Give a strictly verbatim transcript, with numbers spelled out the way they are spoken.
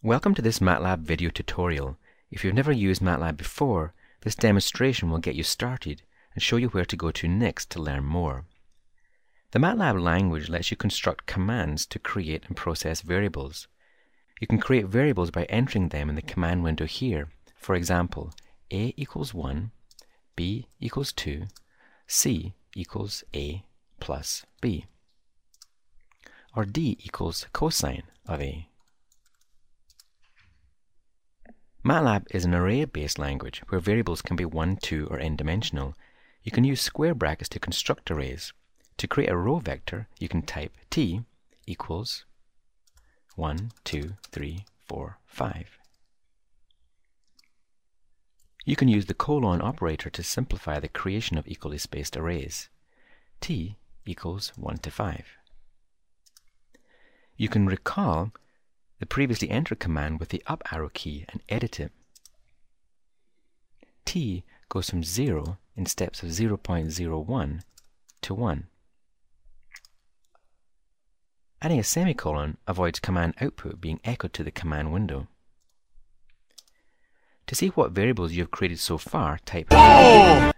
Welcome to this MATLAB video tutorial. If you've never used MATLAB before, this demonstration will get you started and show you where to go to next to learn more. The MATLAB language lets you construct commands to create and process variables. You can create variables by entering them in the command window here. For example, a equals one, b equals two, c equals a plus b, or d equals cosine of a. MATLAB is an array-based language where variables can be one, two, or n-dimensional. You can use square brackets to construct arrays. To create a row vector, you can type t equals one, two, three, four, five. You can use the colon operator to simplify the creation of equally spaced arrays. T equals one to five. You can recall the previously entered command with the up arrow key and edit it. T goes from zero in steps of zero point zero one to one. Adding a semicolon avoids command output being echoed to the command window. To see what variables you have created so far, type oh!